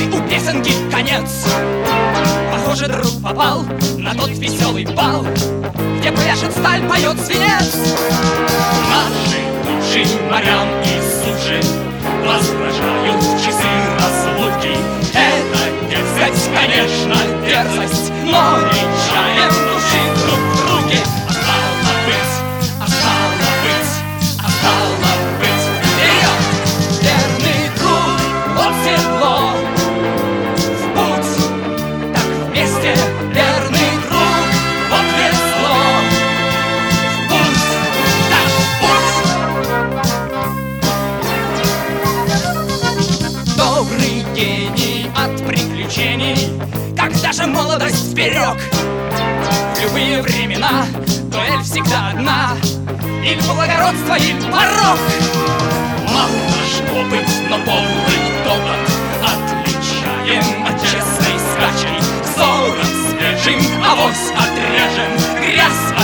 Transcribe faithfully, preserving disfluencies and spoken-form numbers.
веселый, у песенки конец. Похоже, друг попал на тот веселый бал, где пляшет сталь, поет свинец. Наши души морям и суши возвращают в часы разлуки. Это дерзость, конечно, дерзость, но не чаем души друг в друге. А стало быть, а стало быть, а стало быть, вперед! Верный друг, вот седло, в путь, так вместе. Верный друг, вот весло, в путь, так в путь. Добрый гений от приключений, когда же молодость вперед. В любые времена дуэль всегда одна, или благородство, или порок. Мал наш опыт, но полный довод отличаем от честной скачей. Взором свежим авось отрежем грязь.